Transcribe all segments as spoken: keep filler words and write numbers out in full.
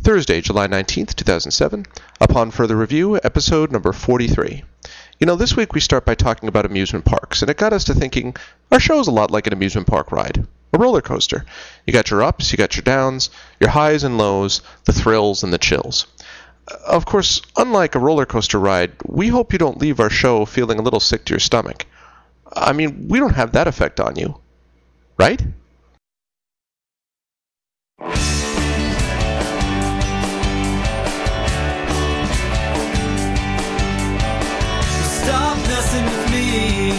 Thursday, July nineteenth, two thousand seven. Upon further review, episode number forty-three. You know, this week we start by talking about amusement parks, and it got us to thinking our show is a lot like an amusement park ride. A roller coaster. You got your ups, you got your downs, your highs and lows, the thrills and the chills. Of course, unlike a roller coaster ride, we hope you don't leave our show feeling a little sick to your stomach. I mean, we don't have that effect on you. Right? Stop messing with me.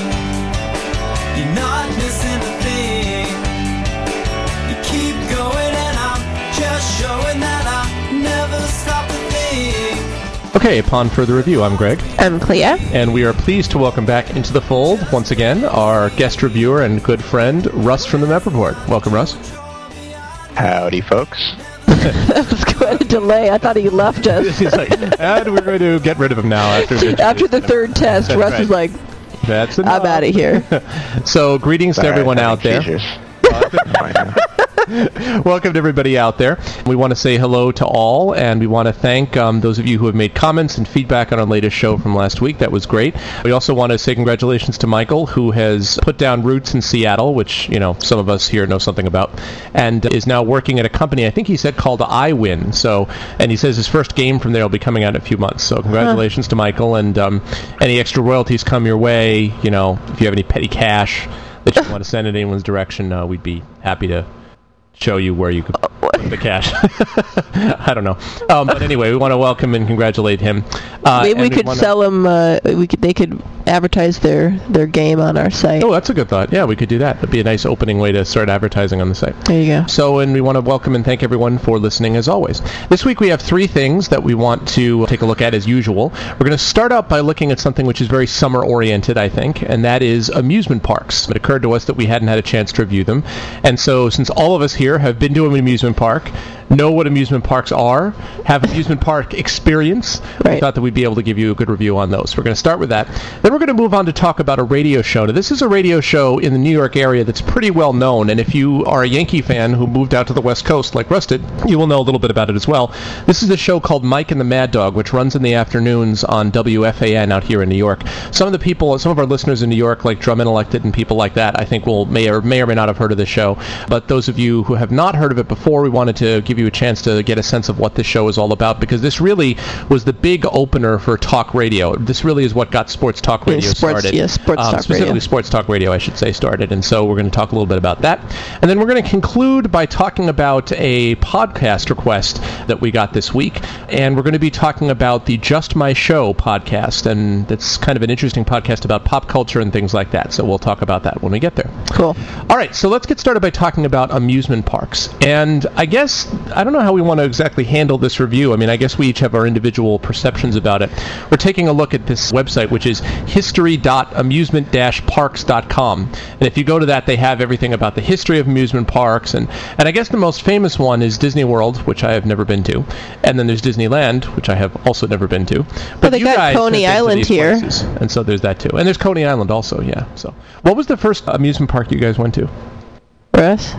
You're not missing a thing. You keep going and I'm just showing that I never stop a thing. Okay, upon further review, I'm Greg. I'm Clea. And we are pleased to welcome back into the fold, once again, our guest reviewer and good friend, Russ from the Map Report. Welcome, Russ. Howdy, folks. That was quite a delay. I thought he left us. He's like, and we're going to get rid of him now after the, After the third test, That's Russ right. was like, That's enough. I'm out of here. So, greetings to Sorry, everyone I'm out there. having seizures. Fine now. Welcome to everybody out there. We want to say hello to all, and we want to thank um, those of you who have made comments and feedback on our latest show from last week. That was great. We also want to say congratulations to Michael, who has put down roots in Seattle, which, you know, some of us here know something about, and is now working at a company, I think he said, called iWin. So, and he says his first game from there will be coming out in a few months. So congratulations huh. to Michael, and um, any extra royalties come your way, you know, if you have any petty cash that you want to send in anyone's direction, uh, we'd be happy to show you where you could put the cash. I don't know. Um, but anyway, we want to welcome and congratulate him. Uh, Maybe we we could wanna... sell them, uh, we could, they could advertise their, their game on our site. Oh, that's a good thought. Yeah, we could do that. That'd be a nice opening way to start advertising on the site. There you go. So, and we want to welcome and thank everyone for listening as always. This week we have three things that we want to take a look at as usual. We're going to start out by looking at something which is very summer-oriented, I think, and that is amusement parks. It occurred to us that we hadn't had a chance to review them. And so, since all of us here have been to an amusement park, know what amusement parks are, have amusement park experience, right. we thought that we'd be able to give you a good review on those. We're going to start with that. Then we're going to move on to talk about a radio show. Now, this is a radio show in the New York area that's pretty well known, and if you are a Yankee fan who moved out to the West Coast like Russ did, you will know a little bit about it as well. This is a show called Mike and the Mad Dog, which runs in the afternoons on W F A N out here in New York. Some of the people, some of our listeners in New York, like Drum Intellected and people like that, I think will may or may or may not have heard of this show. But those of you who have not heard of it before, we wanted to give you a chance to get a sense of what this show is all about, because this really was the big opener for talk radio. This really is what got sports talk radio yeah, sports, started. Yeah, sports um, talk specifically radio. sports talk radio, I should say, started. And so we're going to talk a little bit about that. And then we're going to conclude by talking about a podcast request that we got this week. And we're going to be talking about the Just My Show podcast. And that's kind of an interesting podcast about pop culture and things like that. So we'll talk about that when we get there. Cool. All right, so let's get started by talking about amusement parks. And I guess, I don't know how we want to exactly handle this review. I mean, I guess we each have our individual perceptions about it. We're taking a look at this website, which is history dot amusement dash parks dot com. And if you go to that, they have everything about the history of amusement parks. And, and I guess the most famous one is Disney World, which I have never been to. And then there's Disneyland, which I have also never been to. But well, they you got guys Coney have been to Island these here. places. And so there's that too. And there's Coney Island also, yeah. So, what was the first amusement park you guys went to? Russ?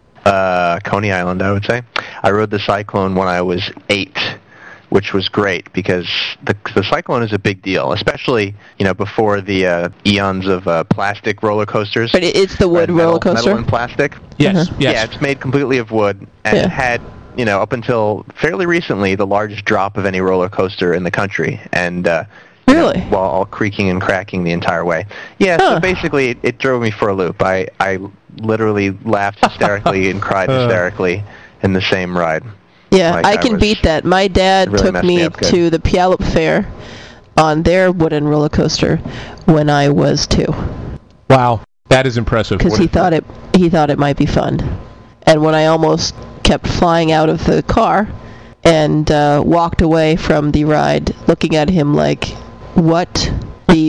Uh, Coney Island, I would say. I rode the Cyclone when I was eight, which was great because the the Cyclone is a big deal, especially, you know, before the uh, eons of uh, plastic roller coasters. But it, it's the wood Red metal, roller coaster? Metal and plastic. Yes, Uh-huh. yes. Yeah, it's made completely of wood and Yeah. had, you know, up until fairly recently, the largest drop of any roller coaster in the country. And uh, you know, Really? while all creaking and cracking the entire way. Yeah, Huh. so basically it, it drove me for a loop. I, I literally laughed hysterically and cried hysterically in the same ride. Yeah, Like, I I can was- beat that. My dad really took messed me me up good. to the Puyallup Fair on their wooden roller coaster when I was two, Wow, that is impressive. because What he is- thought it he thought it might be fun. And when I almost kept flying out of the car and uh, walked away from the ride, looking at him like, "What the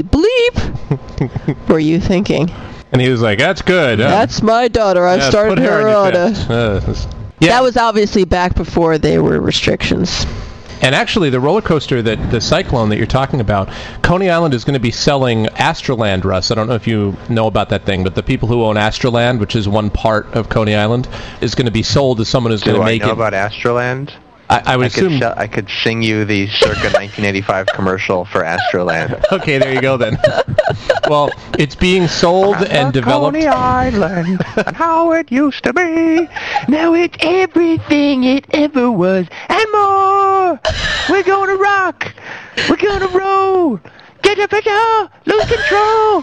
bleep were you thinking?" And he was like, "That's good. Uh, That's my daughter. I yeah, started put her her on on your a... chest." Uh, this- yeah. That was obviously back before there were restrictions. And actually, the roller coaster, that the Cyclone that you're talking about, Coney Island is going to be selling Astroland, Russ. I don't know if you know about that thing, but the people who own Astroland, which is one part of Coney Island, is going to be sold to someone who's going Do to I make know it. about Astroland? I, I would I could, assume. sell, I could sing you the circa nineteen eighty-five commercial for Astroland. Okay, there you go then. Well, it's being sold and developed. Coney Island and how it used to be. Now it's everything it ever was and more. We're gonna rock. We're gonna roll. Get up and lose control.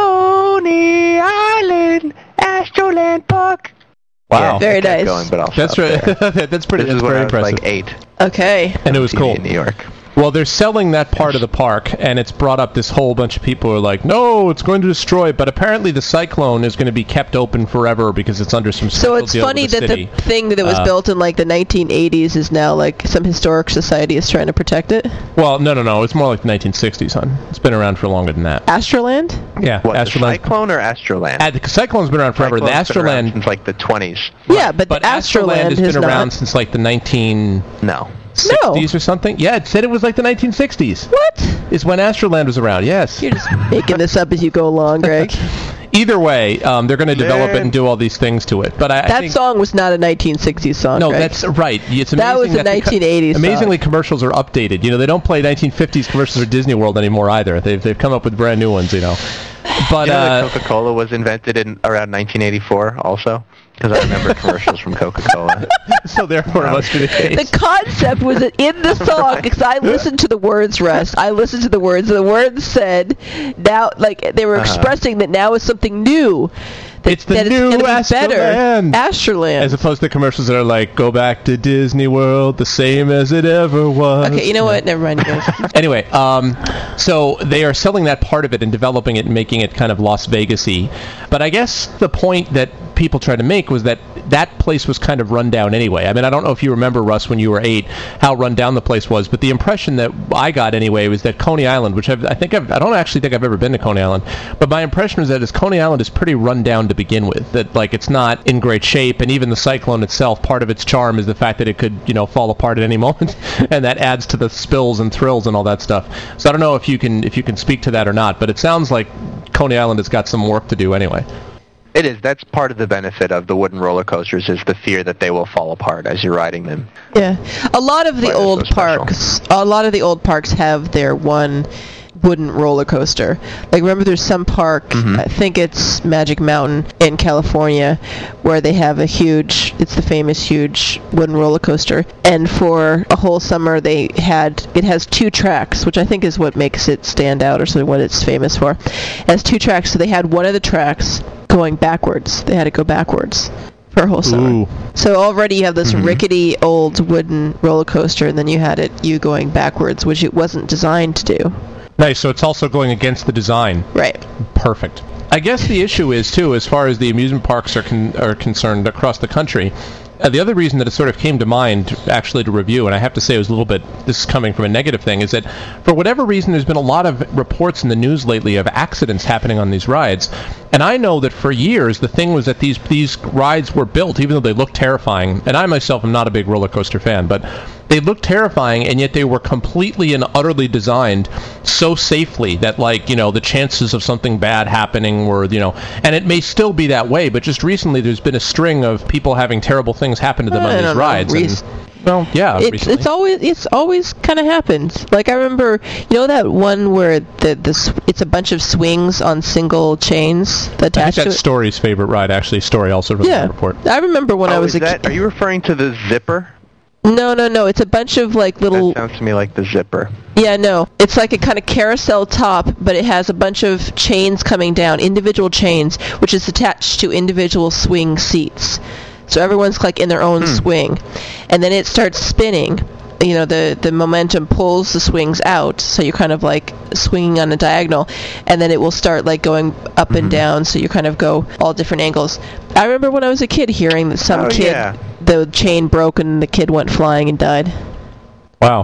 Coney Island, Astroland Park. Wow. Very I kept nice. Going, but I'll That's stop right. there. That's pretty. This That's is when very I was impressive. like eight. Okay. And it was T V cool. in New York. Well, they're selling that part of the park, and it's brought up this whole bunch of people who are like, no, it's going to destroy it. But apparently the Cyclone is going to be kept open forever because it's under some So special it's deal funny with the that city. the thing that was Uh, built in like the nineteen eighties is now like some historic society is trying to protect it. Well, no, no, no. It's more like the nineteen sixties, hon. It's been around for longer than that. Astroland? Yeah, What, the Astroland. Cyclone or Astroland? Uh, the Cyclone's been around forever. Cyclone's the been around Astroland, since like the twenties. Yeah, but, but the Astroland Astroland has has been not. around since like the nineteen No. sixties or something. Yeah, it said it was like the nineteen sixties. What? Is when Astroland was around. Yes. You're just making this up as you go along, Greg. Either way, um, they're going to develop it Man. and do all these things to it. But I, I That think, song was not a nineteen sixties song. No, Greg. that's right. It's amazing That was a the co- nineteen eighties song. Amazingly, commercials are updated. You know, they don't play nineteen fifties commercials for Disney World anymore either. They've they've come up with brand new ones. You know, but You know uh, that Coca-Cola was invented in around nineteen eighty-four also? Because I remember commercials from Coca-Cola. so therefore it must be the case. The concept was in the song because I listened to the words, Russ. I listened to the words. The words said now, like they were Uh-huh. expressing that now is something new. That, It's the that new it's gonna be better. Astroland. Astroland. As opposed to commercials that are like, go back to Disney World, the same as it ever was. Okay, you know what? Never mind, you guys. Anyway, um, so they are selling that part of it and developing it and making it kind of Las Vegas-y. But I guess the point that people tried to make was that that place was kind of run down anyway. I mean, I don't know if you remember, Russ, when you were eight, how run down the place was, but the impression that I got anyway was that Coney Island, which I've, I think I've, I don't actually think I've ever been to Coney Island, but my impression was that is Coney Island is pretty run down to begin with. That like it's not in great shape, and even the Cyclone itself, part of its charm is the fact that it could, you know, fall apart at any moment, and that adds to the spills and thrills and all that stuff. So I don't know if you can if you can speak to that or not, but it sounds like Coney Island has got some work to do anyway. It is. That's part of the benefit of the wooden roller coasters is the fear that they will fall apart as you're riding them. Yeah, a lot of the Why they're old so special. parks, a lot of the old parks have their one wooden roller coaster. Like remember, there's some park, Mhm. I think it's Magic Mountain in California, where they have a huge, it's the famous huge wooden roller coaster. And for a whole summer, they had it has two tracks, which I think is what makes it stand out, or sort of what it's famous for. It has two tracks, so they had one of the tracks going backwards. They had to go backwards for a whole summer. Ooh. So already you have this Mhm. rickety old wooden roller coaster, and then you had it you going backwards, which it wasn't designed to do. Nice. So it's also going against the design. Right. Perfect. I guess the issue is too, as far as the amusement parks are con- are concerned across the country. Uh, the other reason that it sort of came to mind, actually, to review, and I have to say it was a little bit, this is coming from a negative thing, is that for whatever reason there's been a lot of reports in the news lately of accidents happening on these rides. And I know that for years the thing was that these these rides were built, even though they looked terrifying, and I myself am not a big roller coaster fan, but they looked terrifying, and yet they were completely and utterly designed so safely that, like, you know, the chances of something bad happening were, you know, and it may still be that way, but just recently there's been a string of people having terrible things happen to them I on these don't know. rides. Rec- and, well, yeah, It's recently. it's always it's always kind of happens. Like I remember, you know that one where the the s- it's a bunch of swings on single chains I think attached to that's it. Story's favorite ride, actually. Story also wrote Yeah, the report. I remember when I oh, was is a that, kid. are you referring to the zipper? No, no, no. It's a bunch of like little. That sounds to me like the zipper. Yeah, no. It's like a kind of carousel top, but it has a bunch of chains coming down, individual chains, which is attached to individual swing seats. So everyone's like in their own Hmm. swing. And then it starts spinning. You know, the, the momentum pulls the swings out, so you're kind of like swinging on a diagonal, and then it will start like going up and Mhm. down, so you kind of go all different angles. I remember when I was a kid hearing that some Oh, kid, yeah. the chain broke and the kid went flying and died. Wow.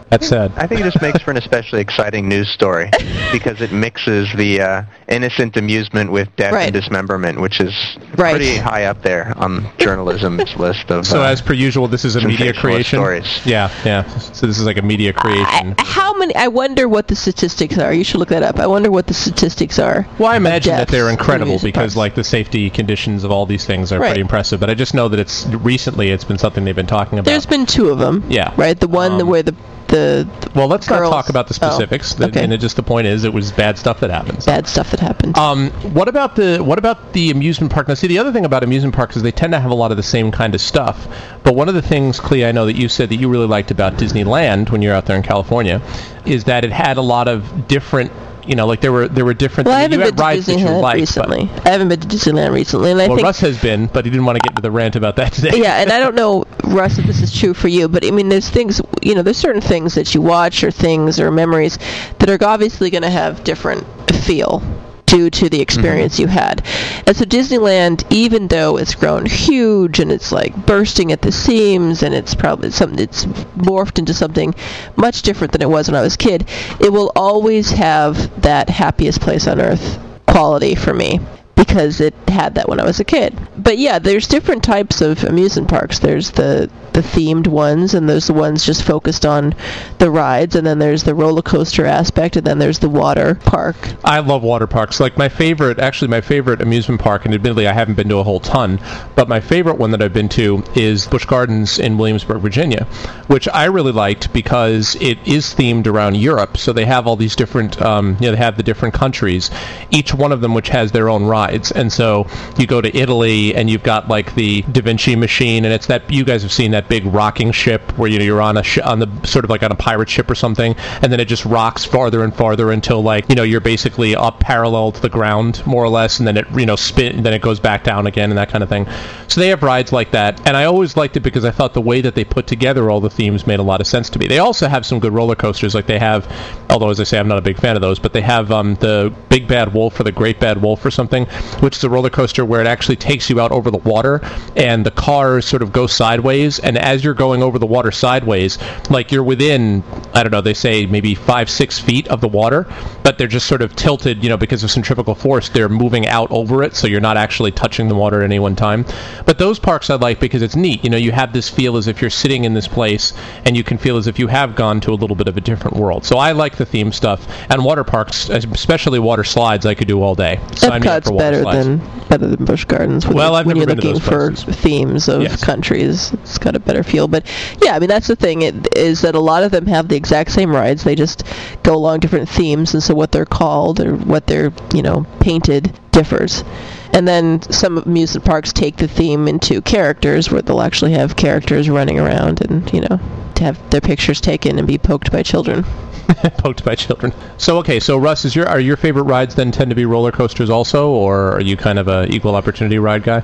That's sad. I think it just makes for an especially exciting news story because it mixes the uh, innocent amusement with death Right. and dismemberment, which is Right. pretty high up there on journalism's list of. So uh, as per usual, this is a media sensationalist creation. stories. Yeah, yeah. So this is like a media creation. I, how many? I wonder what the statistics are. You should look that up. I wonder what the statistics are. Well, I imagine that deaths they're in incredible amusement because, parks. like, the safety conditions of all these things are Right. pretty impressive. But I just know that it's recently it's been something they've been talking about. There's been two of them. Yeah. Right. The one Um, where the the well, let's girls- not talk about the Oh, specifics. The- okay. And it just the point is, it was bad stuff that happens. bad stuff that happened. Um, what about the what about the amusement park? Now, see, the other thing about amusement parks is they tend to have a lot of the same kind of stuff. But one of the things, Clea, I know that you said that you really liked about Disneyland when you're out there in California, is that it had a lot of different, you know, like there were there were different. well, I I mean, haven't you been had to rides that you Disneyland liked, recently. I haven't been to Disneyland recently, and I But, well, think Russ has been, but he didn't want to get into the rant about that today. yeah, and I don't know, Russ, if this is true for you, but I mean, there's things, you know, there's certain things that you watch or things or memories that are obviously going to have different feel due to the experience Mm-hmm. you had. And so Disneyland, even though it's grown huge and it's like bursting at the seams and it's probably something, it's morphed into something much different than it was when I was a kid, it will always have that happiest place on earth quality for me, because it had that when I was a kid. But yeah, there's different types of amusement parks. There's the the themed ones, and there's the ones just focused on the rides, and then there's the roller coaster aspect, and then there's the water park. I love water parks. Like my favorite, actually my favorite amusement park, and admittedly I haven't been to a whole ton, but my favorite one that I've been to is Busch Gardens in Williamsburg, Virginia, which I really liked because it is themed around Europe. So they have all these different, um, you know, they have the different countries, each one of them which has their own rides. And so you go to Italy and you've got like the Da Vinci machine, and it's that, you guys have seen that big rocking ship where, you know, you're on a sh- on the sort of like on a pirate ship or something, and then it just rocks farther and farther until, like, you know, you're basically up parallel to the ground more or less, and then it, you know, spin, and then it goes back down again and that kind of thing. So they have rides like that, and I always liked it because I thought the way that they put together all the themes made a lot of sense to me. They also have some good roller coasters, like they have, although as I say I'm not a big fan of those, but they have um, the Big Bad Wolf or the Great Bad Wolf or something, which is a roller coaster where it actually takes you out over the water, and the cars sort of go sideways, and as you're going over the water sideways, like you're within, I don't know, they say maybe five, six feet of the water, but they're just sort of tilted, you know, because of centrifugal force, they're moving out over it, so you're not actually touching the water at any one time. But those parks I like because it's neat. You know, you have this feel as if you're sitting in this place, and you can feel as if you have gone to a little bit of a different world. So I like the theme stuff, and water parks, especially water slides, I could do all day. Sign me up Epcot's for water better slides. than better than Busch Gardens. When Well, you're, I've when never you're been to looking those for places. themes of Yes. countries, it's got a better feel. But yeah, I mean that's the thing, it, is that a lot of them have the exact same rides. They just go along different themes, and so what they're called or what they're, you know, painted differs. And then some amusement parks take the theme into characters, where they'll actually have characters running around and, you know, to have their pictures taken and be poked by children. Poked by children. So okay, so Russ, is your are your favorite rides then tend to be roller coasters also, or are you kind of a equal opportunity ride guy?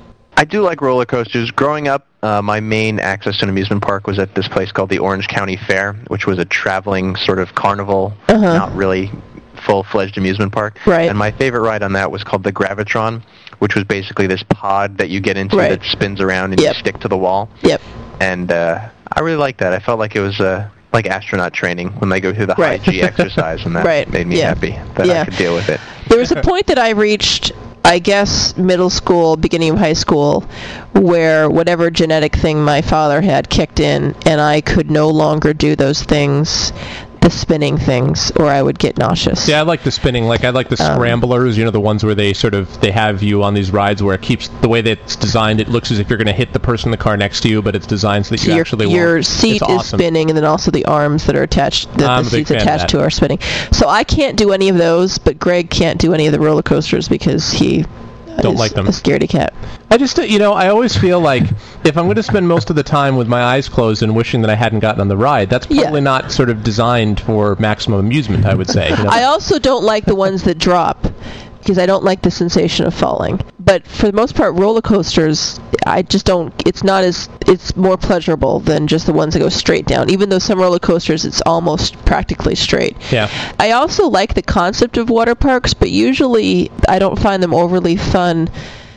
I do like roller coasters. Growing up, uh, my main access to an amusement park was at this place called the Orange County Fair, which was a traveling sort of carnival, Uh-huh. not really full-fledged amusement park. Right. And my favorite ride on that was called the Gravitron, which was basically this pod that you get into Right. that spins around and Yep. you stick to the wall. Yep. And uh, I really liked that. I felt like it was uh, like astronaut training when they go through the Right. high G exercise, and that Right. made me Yeah. happy that Yeah. I could deal with it. There was a point that I reached, I guess, middle school, beginning of high school, where whatever genetic thing my father had kicked in, and I could no longer do those things, the spinning things, or I would get nauseous. Yeah, I like the spinning. Like I like the Um, scramblers. You know, the ones where they sort of they have you on these rides where it keeps the way that it's designed. It looks as if you're going to hit the person in the car next to you, but it's designed so that So you your, actually your won't. seat It's is awesome. spinning, and then also the arms that are attached, that I'm the a big seats fan of attached that. to are spinning. So I can't do any of those, but Greg can't do any of the roller coasters because he Don't is like them. a scaredy cat. I just, you know, I always feel like if I'm going to spend most of the time with my eyes closed and wishing that I hadn't gotten on the ride, that's Yeah. probably not sort of designed for maximum amusement, I would say. You know? I also don't like the ones that drop because I don't like the sensation of falling. But for the most part, roller coasters, I just don't, it's not as, it's more pleasurable than just the ones that go straight down. Even though some roller coasters, it's almost practically straight. Yeah. I also like the concept of water parks, but usually I don't find them overly fun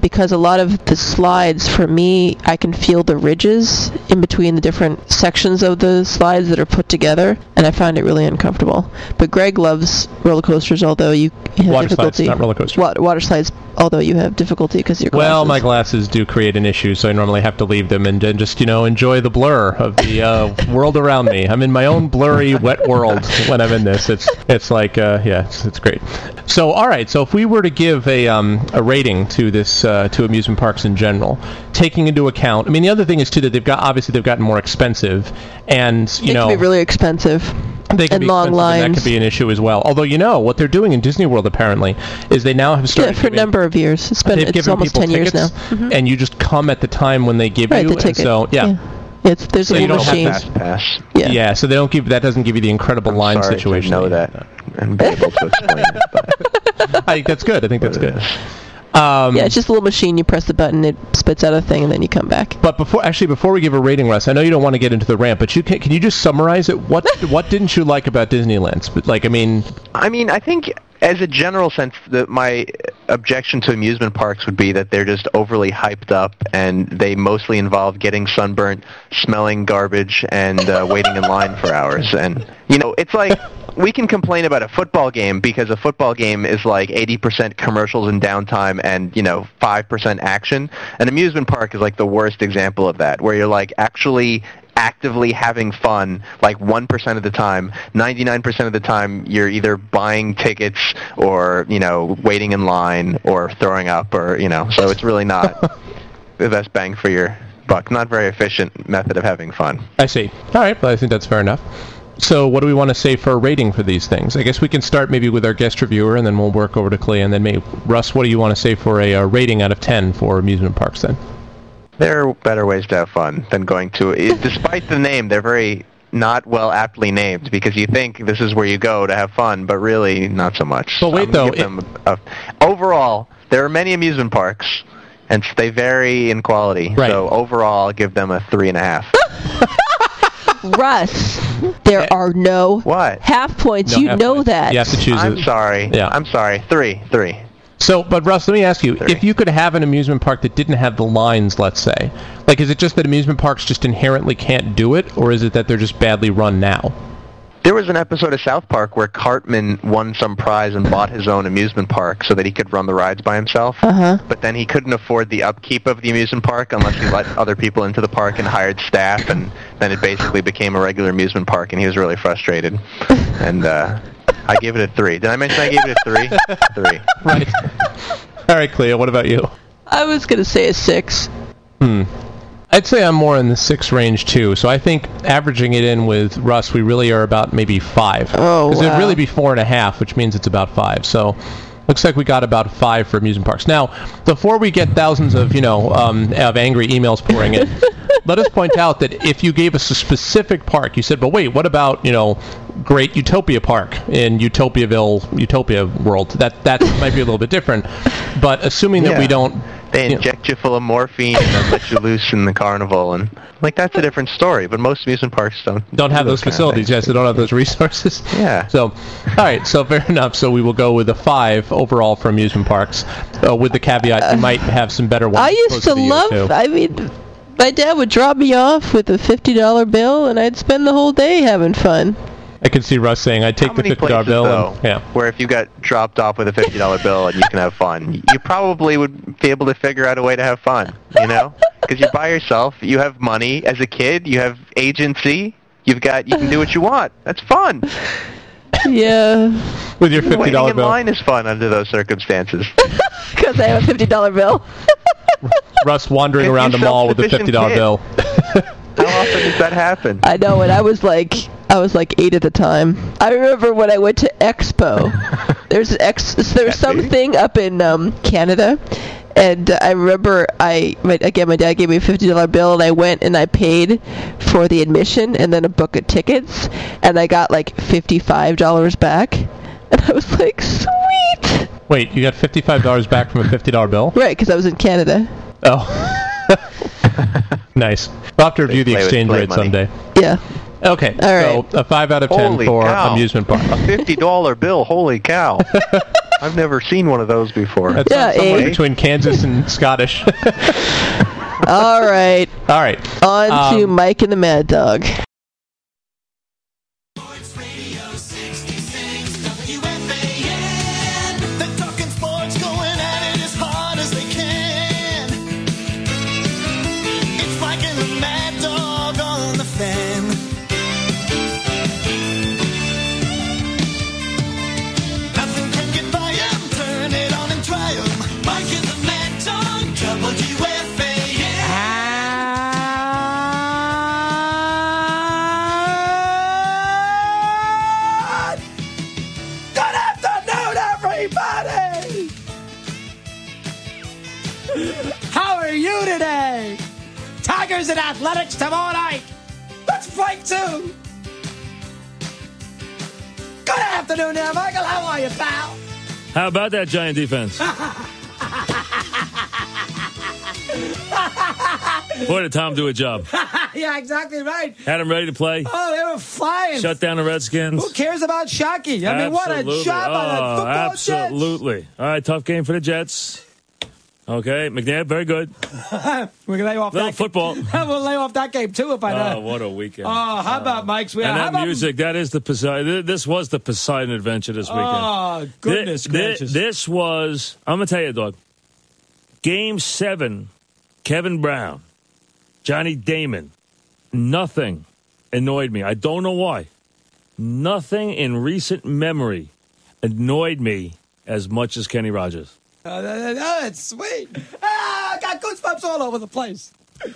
because a lot of the slides, for me, I can feel the ridges in between the different sections of the slides that are put together, and I find it really uncomfortable. But Greg loves roller coasters, although you have Water difficulty. slides, not roller coasters. Wa- water slides, although you have difficulty because your glasses. Well, my glasses do create an issue, so I normally have to leave them and, and just, you know, enjoy the blur of the uh, world around me. I'm in my own blurry, wet world when I'm in this. It's it's like, uh, yeah, it's, it's great. So, all right, so if we were to give a um, a rating to this uh, to amusement parks in general, taking into account, I mean, the other thing is too that they've got obviously they've gotten more expensive, and you it know can be really expensive. They can and be long expensive, lines. and that could be an issue as well. Although, you know, what they're doing in Disney World apparently is they now have Yeah, started for a giving- number of years. It's been they've it's given almost people ten years now. tickets, Mhm. and you just come at the time when they give Right, you. the and ticket. so, yeah. yeah. It's there's So a you little don't have machine. Fast pass. Yeah. Yeah, so they don't give that doesn't give you the incredible I'm line sorry situation. to know that and be able to explain it. But I think that's good. I think that's what it good. is. Um, Yeah, it's just a little machine. You press the button, it spits out a thing, and then you come back. But before, actually, before we give a rating, Russ, I know you don't want to get into the rant, but you can, can you just summarize it? What what didn't you like about Disneyland? But like, I mean, I mean, I think as a general sense, the, my objection to amusement parks would be that they're just overly hyped up, and they mostly involve getting sunburnt, smelling garbage, and uh, waiting in line for hours. And you know, it's like we can complain about a football game because a football game is like eighty percent commercials and downtime, and you know, five percent action. An amusement park is like the worst example of that, where you're like actually actively having fun like one percent of the time. ninety-nine percent of the time you're either buying tickets or, you know, waiting in line or throwing up, or, you know, so it's really not the best bang for your buck. Not very efficient method of having fun. I see. All right, well, I think that's fair enough. So what do we want to say for a rating for these things? I guess we can start maybe with our guest reviewer, and then we'll work over to Clea, and then maybe Russ, what do you want to say for a, uh rating out of ten for amusement parks then? There are better ways to have fun than going to, despite the name, they're very not well aptly named, because you think this is where you go to have fun, but really not so much. But wait, I'm gonna though, give them a, a, overall, there are many amusement parks, and they vary in quality. Right. So overall, I'll give them a three and a half. Russ, there are no What? half points. No you half know points. that. You have to choose I'm it. sorry. Yeah. I'm sorry. Three. Three. So, but Russ, let me ask you, Three. if you could have an amusement park that didn't have the lines, let's say, like, is it just that amusement parks just inherently can't do it, or is it that they're just badly run now? There was an episode of South Park where Cartman won some prize and bought his own amusement park so that he could run the rides by himself. Uh-huh. But then he couldn't afford the upkeep of the amusement park unless he let other people into the park and hired staff, and then it basically became a regular amusement park, and he was really frustrated. And uh, I gave it a three. Did I mention I gave it a three? Three. Right. All right, Clea, what about you? I was going to say a six. Hmm. I'd say I'm more in the six range too. So I think averaging it in with Russ, we really are about maybe five. Oh, Because wow. it'd really be four and a half, which means it's about five. So looks like we got about five for amusement parks. Now, before we get thousands of you know um, of angry emails pouring in, let us point out that if you gave us a specific park, you said, "But wait, what about you know Great Utopia Park in Utopiaville, Utopia World?" That that might be a little bit different. But assuming that Yeah. we don't. They you know, inject you full of morphine and then let you loose in the carnival, and like that's a different story. But most amusement parks don't don't have do those kind of facilities. things. Yes, they don't have those resources. Yeah. So, all right. So fair enough. So we will go with a five overall for amusement parks, uh, with the caveat you might have some better ones. I used closer to you, love, too. I mean, my dad would drop me off with a fifty dollar bill, and I'd spend the whole day having fun. I can see Russ saying, "I'd take How the many fifty dollar places, bill." though, And, yeah. where if you got dropped off with a fifty dollar bill and you can have fun, you probably would be able to figure out a way to have fun, you know? Because you're by yourself, you have money. As a kid, you have agency. You've got, you can do what you want. That's fun. Yeah, With your fifty Waiting dollar in bill, line is fun under those circumstances. because I have a fifty dollar bill. Russ wandering If around the you're mall with a self-sufficient fifty dollar kid. bill. How often does that happen? I know, and I was like, I was like eight at the time. I remember when I went to Expo. There's an ex, there's Yeah, baby. something up in um, Canada, and I remember I, my, again, my dad gave me a fifty dollar bill, and I went and I paid for the admission and then a book of tickets, and I got like fifty-five dollars back, and I was like, sweet. Wait, you got fifty-five dollars back from a fifty dollar bill? Right, because I was in Canada. Oh. Nice. We'll have to review the Play with exchange play rate money. someday. Yeah. Okay, All right. so a five out of ten Holy for cow. amusement park. A fifty dollar bill. Holy cow! I've never seen one of those before. That's Yeah, somewhere Abe. between Kansas and Scottish. All right. All right. On to Um, Mike and the Mad Dog. Sports Radio sixty-six W F A N. They're talking sports, going at it as hard as they can. It's Mike and the Mad Dog on the Fan. Nothing can get by 'em. Turn it on and try 'em. Mike and the Mad Dog, W F A N. Good afternoon, everybody! How are you today? Tigers and Athletics tomorrow night. Let's fight too. Good afternoon there, Michael. How are you, pal? How about that Giant defense? Boy, did Tom do a job. Yeah, exactly right. Had him ready to play. Oh, they were flying. Shut down the Redskins. Who cares about Shockey? I mean, what a Absolutely. job on that Oh, football absolutely. All right, tough game for the Jets. Okay, McNabb, very good. Jets. We're going to lay off Little that football. game. We'll lay off that game, too, if I know. Oh, what a weekend. Oh, how about Mike's? and how that about, music, that is the Poseidon. This was the Poseidon adventure this weekend. Oh, goodness Thi- thi- gracious. This was, I'm going to tell you, dog. Game seven, Kevin Brown, Johnny Damon. Nothing annoyed me. I don't know why. Nothing in recent memory annoyed me as much as Kenny Rogers. Oh, that- that- that's sweet. Ah, I got goosebumps all over the place.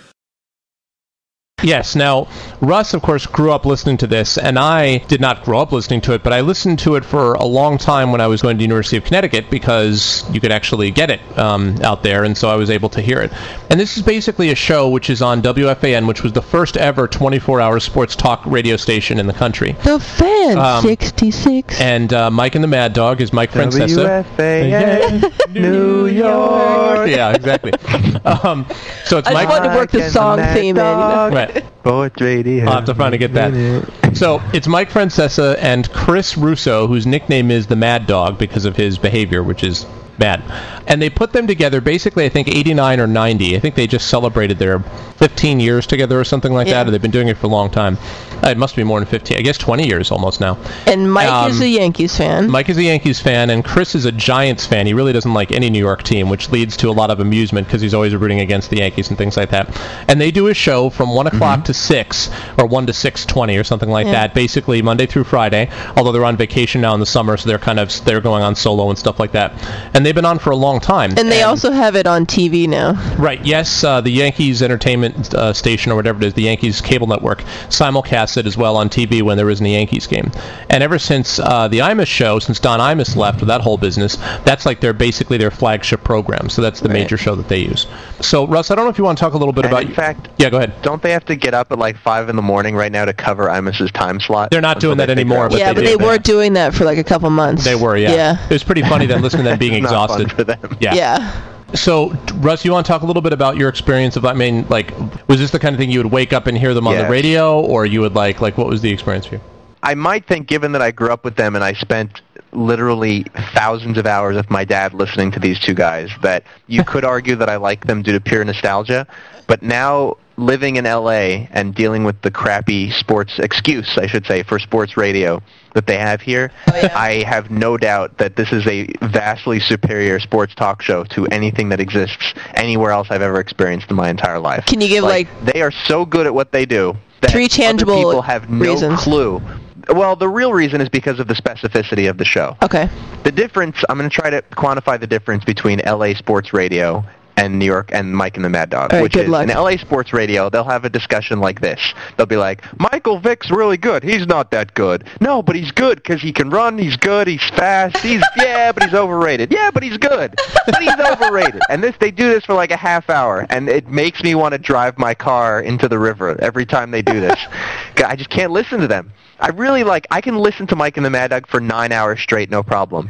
Yes. Now, Russ, of course, grew up listening to this, and I did not grow up listening to it, but I listened to it for a long time when I was going to the University of Connecticut because you could actually get it um, out there, and so I was able to hear it. And this is basically a show which is on W F A N, which was the first ever twenty-four hour sports talk radio station in the country. The Fan, Um, sixty-six. And uh, Mike and the Mad Dog is Mike Francesa. W F A N, New York. Yeah, exactly. um, so it's I Mike. just wanted to work the Mike and song the Mad theme in. You know? Dog. Right. Sports Radio. I'll have to find to get that. So it's Mike Francesa and Chris Russo, whose nickname is the Mad Dog because of his behavior, which is bad. And they put them together basically, I think, eighty-nine or ninety. I think they just celebrated their fifteen years together or something like Yeah. that, or they've been doing it for a long time. Uh, it must be more than fifteen. I guess twenty years almost now. And Mike Um, is a Yankees fan. Mike is a Yankees fan, and Chris is a Giants fan. He really doesn't like any New York team, which leads to a lot of amusement because he's always rooting against the Yankees and things like that. And they do a show from one o'clock to six, or one to six twenty, or something like Yeah. that, basically Monday through Friday. Although they're on vacation now in the summer, so they're kind of they're going on solo and stuff like that. And they've been on for a long time. And they also have it on T V now. Right, yes, uh, the Yankees Entertainment uh, Station, or whatever it is, the Yankees Cable Network, simulcasts it as well on T V when there isn't a Yankees game. And ever since uh, the Imus show, since Don Imus left with that whole business, that's like their basically their flagship program. So that's the Right. major show that they use. So, Russ, I don't know if you want to talk a little bit And about... in fact, yeah, go ahead. don't they have to get up at like five in the morning right now to cover Imus's time slot? They're not until doing they that figure anymore, out but what yeah, they but did. they were doing that for like a couple months. They were, yeah. Yeah. It was pretty funny then listening to them being It's not fun exhausted. for them. Yeah. Yeah. So, Russ, you want to talk a little bit about your experience of, I mean, like, was this the kind of thing you would wake up and hear them on the Yes. radio, or you would like, like, what was the experience for you? I might think, given that I grew up with them and I spent literally thousands of hours with my dad listening to these two guys, that you could argue that I like them due to pure nostalgia. But now, living in L A and dealing with the crappy sports excuse, I should say, for sports radio that they have here, yeah. I have no doubt that this is a vastly superior sports talk show to anything that exists anywhere else I've ever experienced in my entire life. Can you give, like- they are so good at what they do that Three tangible other people have no reasons. clue. Well, the real reason is because of the specificity of the show. Okay. The difference, I'm going to try to quantify the difference between L A sports radio and New York and Mike and the Mad Dog, All right, which good is luck. in L A sports radio, they'll have a discussion like this. They'll be like, Michael Vick's really good. He's not that good. No, but he's good because he can run. He's good. He's fast. He's yeah, but he's overrated. Yeah, but he's good. But he's overrated. And this, they do this for like a half hour, and it makes me want to drive my car into the river every time they do this. I just can't listen to them. I really like, I can listen to Mike and the Mad Dog for nine hours straight, no problem.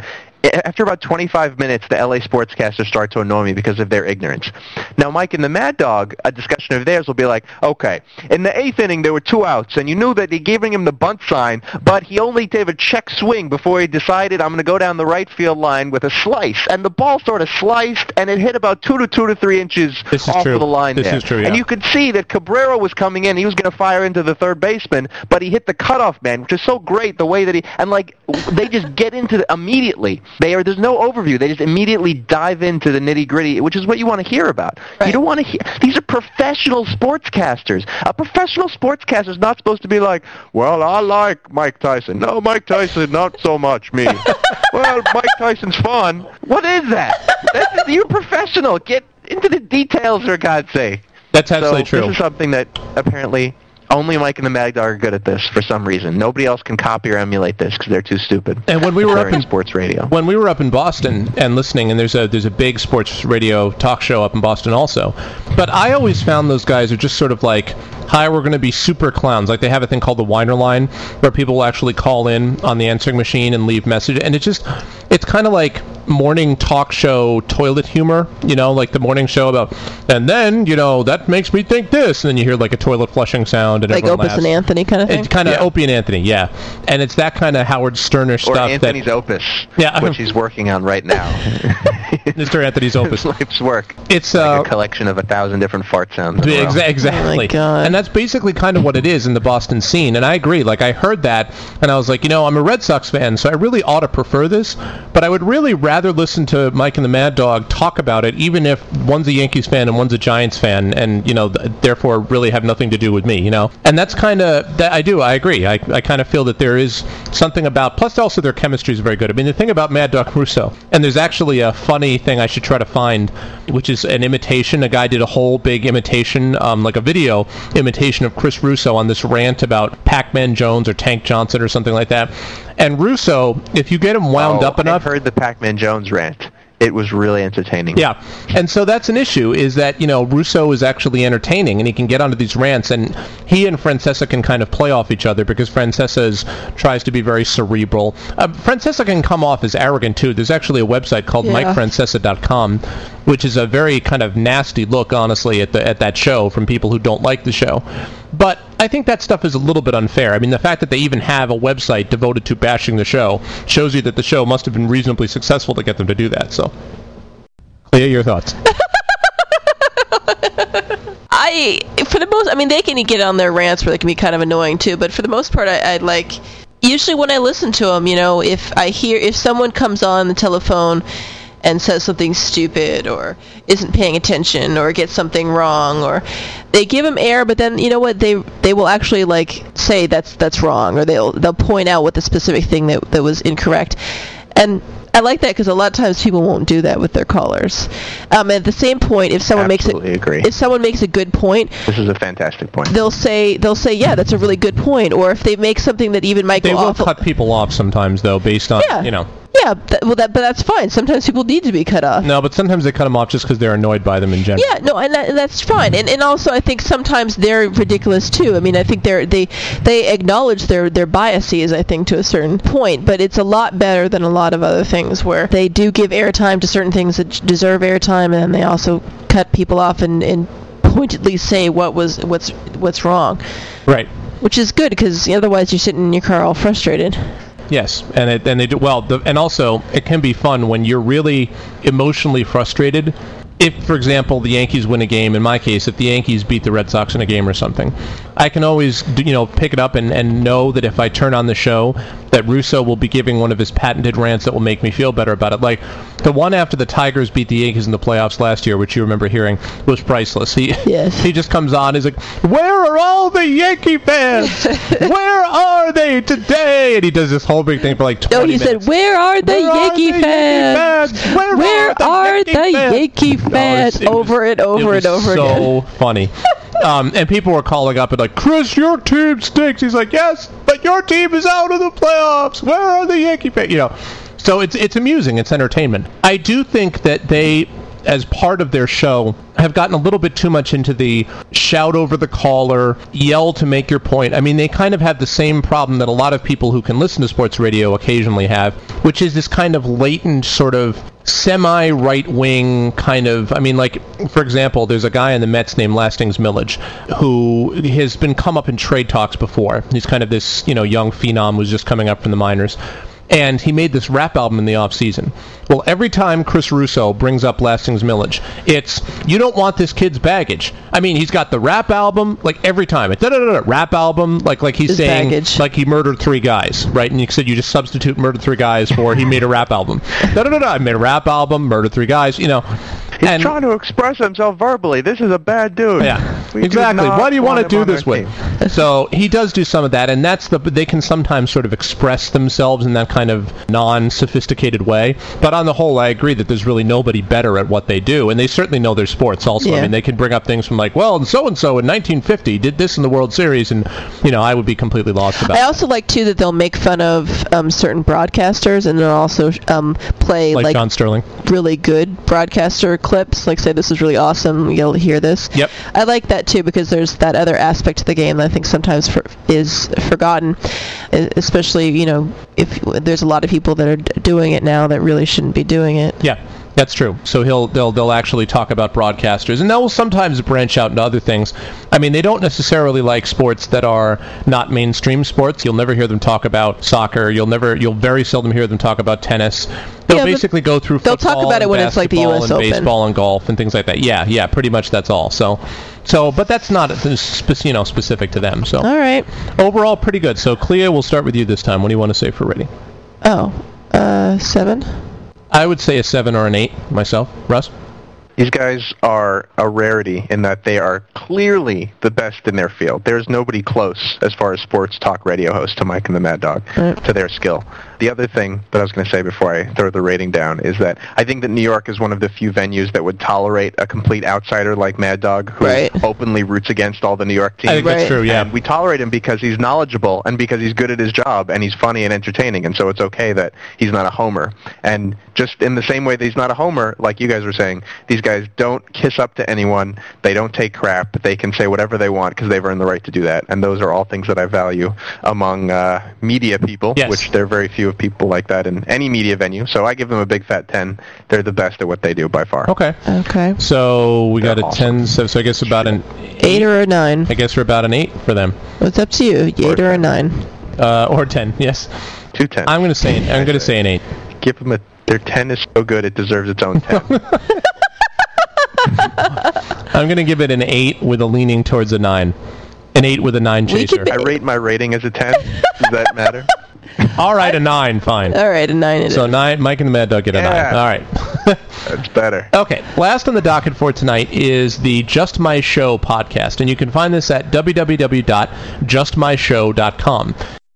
after about twenty-five minutes, the L A sportscasters start to annoy me because of their ignorance. Now, Mike and the Mad Dog, a discussion of theirs will be like, okay, in the eighth inning there were two outs, and you knew that they giving him the bunt sign, but he only gave a check swing before he decided I'm going to go down the right field line with a slice, and the ball sort of sliced, and it hit about two to two to three inches This is off true. of the line This there. is true, yeah. And you could see that Cabrera was coming in. He was going to fire into the third baseman, but he hit the cutoff man, which is so great the way that he and like they just get into the immediately. They are there's no overview. They just immediately dive into the nitty gritty, which is what you want to hear about. Right. You don't want to hear. These are professional sportscasters. A professional sportscaster is not supposed to be like, well, I like Mike Tyson. No, Mike Tyson, not so much me. Well, Mike Tyson's fun. What is that? That's, you're professional. Get into the details, for God's sake. That's absolutely so true. This is something that apparently only Mike and the Mad Dog are good at this for some reason. Nobody else can copy or emulate this because they're too stupid. And when we were They're up in sports radio, when we were up in Boston and listening, and there's a there's a big sports radio talk show up in Boston also, but I always found those guys are just sort of like, hi, we're going to be super clowns. Like they have a thing called the Whiner line where people will actually call in on the answering machine and leave message, and it just it's kind of like morning talk show toilet humor, you know, like the morning show about, and then, you know, that makes me think this, and then you hear like a toilet flushing sound and Like everyone Opus laughs. and Anthony kind of thing? It's kind of Yeah. Opie and Anthony, yeah. And it's that kind of Howard Sternish or stuff Anthony's that Opus, Yeah. which he's working on right now. Mister Anthony's Opus. His life's work. It's like uh, a collection of a thousand different fart sounds. in a row. Exa- exactly. Oh my God. And that's basically kind of what it is in the Boston scene. And I agree. Like, I heard that, and I was like, you know, I'm a Red Sox fan, so I really ought to prefer this. But I would really rather listen to Mike and the Mad Dog talk about it, even if one's a Yankees fan and one's a Giants fan, and, you know, th- therefore really have nothing to do with me, you know? And that's kind of, that I do, I agree. I, I kind of feel that there is something about, plus also their chemistry is very good. I mean, the thing about Mad Dog Russo, and there's actually a funny thing I should try to find, which is an imitation. A guy did a whole big imitation, um, like a video imitation of Chris Russo on this rant about Pac-Man Jones or Tank Johnson or something like that. And Russo, if you get him wound oh, up enough... I've heard the Pac-Man Jones rant. It was really entertaining. Yeah, and so that's an issue, is that, you know, Russo is actually entertaining, and he can get onto these rants, and he and Francesa can kind of play off each other, because Francesa is, tries to be very cerebral. Uh, Francesa can come off as arrogant, too. There's actually a website called Yeah. Mike Francesa dot com, which is a very kind of nasty look, honestly, at the at that show from people who don't like the show. But I think that stuff is a little bit unfair. I mean, the fact that they even have a website devoted to bashing the show shows you that the show must have been reasonably successful to get them to do that, so... Clea, your thoughts? I, for the most, I mean, they can get on their rants where they can be kind of annoying too, but for the most part, I, I like, usually when I listen to them, you know, if I hear, if someone comes on the telephone and says something stupid or isn't paying attention or gets something wrong, or they give them air, but then, you know what, they they will actually, like, say that's that's wrong, or they'll they'll point out what the specific thing that, that was incorrect. And I like that because a lot of times people won't do that with their callers. Um, at the same point, if someone Absolutely makes agree. a, if someone makes a good point, This is a fantastic point. they'll say they'll say yeah, that's a really good point. Or if they make something that even might They go will off. cut people off sometimes, though, based on, Yeah. you know... Yeah, th- well, that but that's fine. Sometimes people need to be cut off. No, but sometimes they cut them off just because they're annoyed by them in general. Yeah, no, and, that, and that's fine. And and also, I think sometimes they're ridiculous too. I mean, I think they're they they acknowledge their their biases, I think, to a certain point. But it's a lot better than a lot of other things where they do give airtime to certain things that deserve airtime, and then they also cut people off and, and pointedly say what was what's what's wrong, Right. which is good because otherwise you're sitting in your car all frustrated. Yes, and it, and they do well. The, and also, it can be fun when you're really emotionally frustrated. If, for example, the Yankees win a game, in my case, if the Yankees beat the Red Sox in a game or something, I can always, do- you know, pick it up and, and know that if I turn on the show, that Russo will be giving one of his patented rants that will make me feel better about it. Like, the one after the Tigers beat the Yankees in the playoffs last year, which you remember hearing, was priceless. He Yes. he just comes on, he's like, where are all the Yankee fans? Where are they today? And he does this whole big thing for like twenty No, he minutes. said, "Where are the Where are Yankee the fans? Yankee fans? Where Where are the are Yankee the fans?" Yankee No, fans?" it was- over and over it was and over so again. funny. Um, and people were calling up and like, Chris, your team stinks. He's like, yes, but your team is out of the playoffs. Where are the Yankee fans? You know, so it's it's amusing. It's entertainment. I do think that they, as part of their show, have have gotten a little bit too much into the shout over the caller, yell to make your point. I mean, they kind of have the same problem that a lot of people who can listen to sports radio occasionally have, which is this kind of latent sort of semi-right-wing kind of, I mean, like, for example, there's a guy in the Mets named Lastings Millage who has been come up in trade talks before. He's kind of this, you know, young phenom who's just coming up from the minors. And he made this rap album in the off-season. Well, every time Chris Russo brings up Lastings Millage, it's, you don't want this kid's baggage. I mean, he's got the rap album, like, every time. It's da-da-da-da, rap album, like like he's His saying, baggage. like he murdered three guys, right? And you said you just substitute murdered three guys for he made a rap album. Da-da-da-da, I made a rap album, murdered three guys, you know. He's and, trying to express himself verbally. This is a bad dude. Yeah, We do exactly. not Why do you want to him do on this our with? team. So he does do some of that, and that's the. They can sometimes sort of express themselves in that kind of non-sophisticated way. But on the whole, I agree that there's really nobody better at what they do, and they certainly know their sports. Also, Yeah. I mean, they can bring up things from like, well, so and so in nineteen fifty did this in the World Series, and you know, I would be completely lost about. I also like too that they'll make fun of um, certain broadcasters, and they'll also um, play like, like John Sterling. really good broadcaster clips, like say this is really awesome, you'll hear this. Yep. I like that too because there's that other aspect to the game that I think sometimes for, is forgotten, e- especially, you know, if there's a lot of people that are d- doing it now that really shouldn't be doing it. Yeah, that's true. So he'll they'll they'll actually talk about broadcasters, and they'll sometimes branch out into other things. I mean, they don't necessarily like sports that are not mainstream sports. You'll never hear them talk about soccer. You'll never you'll very seldom hear them talk about tennis. They'll Yeah, but basically go through they'll football talk about it and when it's like the U S basketball and Open. baseball and golf and things like that. Yeah, yeah, pretty much that's all. So, so but that's not spe- you know specific to them. So All right. overall, pretty good. So Clea, we'll start with you this time. What do you want to say for rating? Oh, uh, seven? I would say a seven or an eight myself. Russ? These guys are a rarity in that they are clearly the best in their field. There's nobody close as far as sports talk radio hosts to Mike and the Mad Dog, Right. to their skill. The other thing that I was going to say before I throw the rating down is that I think that New York is one of the few venues that would tolerate a complete outsider like Mad Dog who Right. openly roots against all the New York teams. I think that's Right. true, yeah. And we tolerate him because he's knowledgeable and because he's good at his job and he's funny and entertaining, and so it's okay that he's not a homer. And just in the same way that he's not a homer, like you guys were saying, these guys don't kiss up to anyone. They don't take crap. They can say whatever they want because they've earned the right to do that. And those are all things that I value among uh, media people, Yes. which there are very few of people like that in any media venue. So I give them a big fat ten. They're the best at what they do by far. Okay. Okay. So we got They're a awesome. ten, so, so I guess about an Eight or a nine? I guess we're about an eight for them, It's up to you. Eight or a nine? uh, or ten. Yes, Two ten. I'm gonna say I'm gonna say an eight. Give them a. Their ten is so good it deserves its own ten. I'm gonna give it an eight with a leaning towards a nine. An eight with a nine We chaser. could I rate my rating as a ten. Does that matter? All right, a nine, fine. All right, a nine it So is. nine. Mike and the Mad Dog get a Yeah. nine. All right. That's better. Okay, last on the docket for tonight is the Just My Show podcast, and you can find this at w w w dot just my show dot com.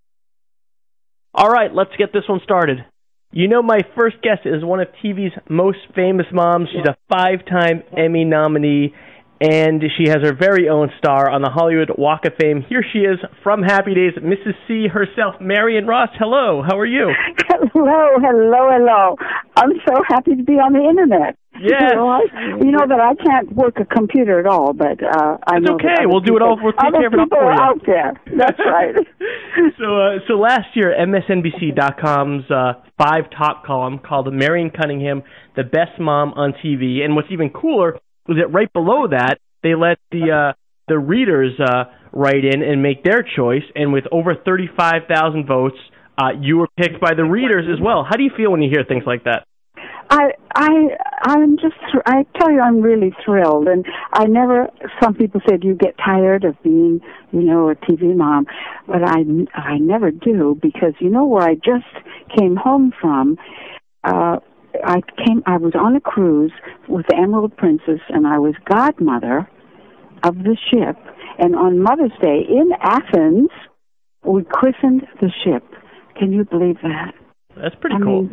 All right, let's get this one started. You know, my first guest is one of T V's most famous moms. She's a five-time Emmy nominee, and she has her very own star on the Hollywood Walk of Fame. Here she is from Happy Days, Missus C herself, Marion Ross. Hello, how are you? Hello, hello, hello. I'm so happy to be on the internet. Yes. You know, I, you know that I can't work a computer at all, but uh, I It's know okay. that other We'll do it all- people- we'll take other care of it all people for are you. out there. That's right. so, uh, so last year, M S N B C dot com's uh, Five Top column called Marion Cunningham the best mom on T V, and what's even cooler was that right below that they let the uh, the readers uh, write in and make their choice, and with over thirty-five thousand votes, uh, you were picked by the readers as well. How do you feel when you hear things like that? I, I, I'm just, thr- I tell you, I'm really thrilled. And I never, some people said you get tired of being, you know, a T V mom, but I, I never do, because you know where I just came home from, uh, I came, I was on a cruise with the Emerald Princess, and I was godmother of the ship. And on Mother's Day in Athens, we christened the ship. Can you believe that? That's pretty I cool. mean,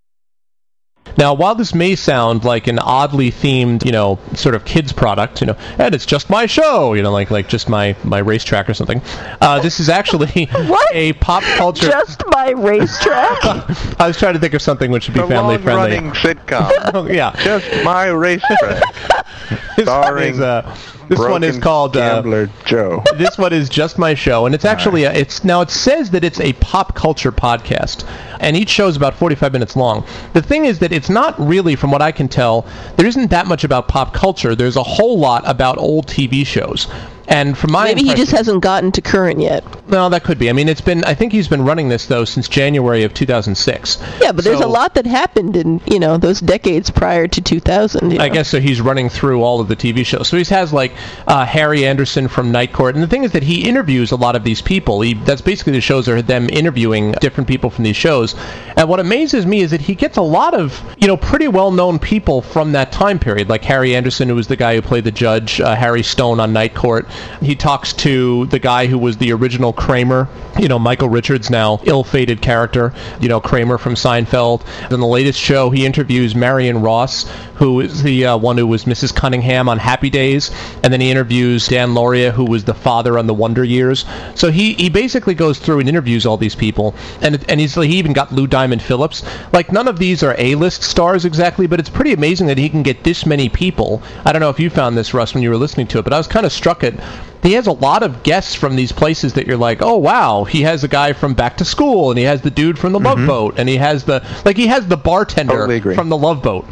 Now, while this may sound like an oddly themed, you know, sort of kids product, you know, and it's just my show, you know, like like just my, my racetrack or something, uh, this is actually What? a pop culture. Just my racetrack? I was trying to think of something which would be The family friendly. long-running sitcom. Oh, yeah. Just my racetrack. This Starring one is, uh, this one is Broken called uh, Gambler Joe. This one is Just My Show, and it's actually a, it's now it says that it's a pop culture podcast, and each show is about forty-five minutes long. The thing is that it's not really, from what I can tell, there isn't that much about pop culture. There's a whole lot about old T V shows. And from my Maybe he just impression- hasn't gotten to current yet. No, that could be. I mean, it's been. I think he's been running this though since January of two thousand six. Yeah, but there's So- a lot that happened in, you know, those decades prior to two thousand. You know? I guess so. He's running through all of the T V shows. So he has like uh, Harry Anderson from Night Court, and the thing is that he interviews a lot of these people. He that's basically the shows are them interviewing different people from these shows. And what amazes me is that he gets a lot of you know pretty well known people from that time period, like Harry Anderson, who was the guy who played the judge, uh, Harry Stone on Night Court. He talks to the guy who was the original Kramer, you know, Michael Richards' now ill-fated character, you know, Kramer from Seinfeld. In the latest show, he interviews Marion Ross, who is the uh, one who was Missus Cunningham on Happy Days, and then he interviews Dan Lauria, who was the father on The Wonder Years. So he, he basically goes through and interviews all these people, and and he's, he even got Lou Diamond Phillips. Like, none of these are A-list stars exactly, but it's pretty amazing that he can get this many people. I don't know if you found this, Russ, when you were listening to it, but I was kind of struck at he has a lot of guests from these places that you're like, oh wow, he has a guy from Back to School, and he has the dude from the Love Mhm. Boat, and he has the like he has the bartender Totally agree. from the Love Boat.